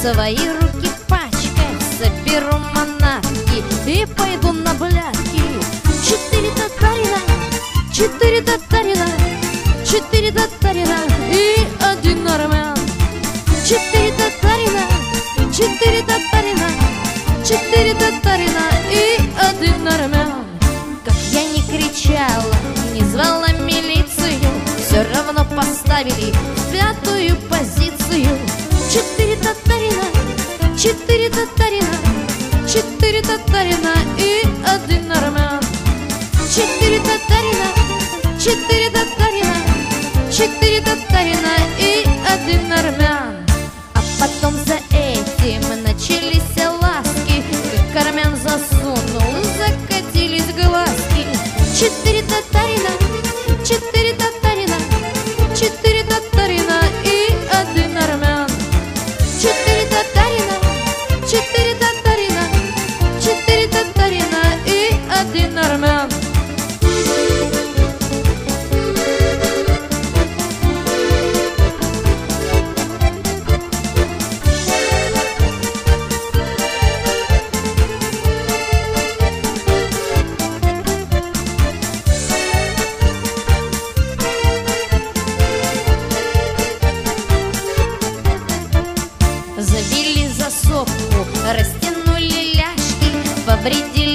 свои руки пачкать, соберу манатки и пойду на блядки. 4 татарина, 4 татарина, 4 татарина и 1 армян. 4 татарина, 4 татарина, 4 татарина и 1 армян. Как я не кричала, не звала милицию, все равно поставили в 5-ю позицию. 4 татарина, 4 татарина, 4 татарина и 1 армян. 4 татарина, 4 татарина, 4 татарина и 1 армян. А потом за этим начались ласки, как армян засунул, закатились глазки. 4 татарина, 4 татарина, 4 татарина и 1 армян. 4 татарина, 4 татарина, 4 татарина и 1 армян. Завели за сопку, растянули ляжки, повредили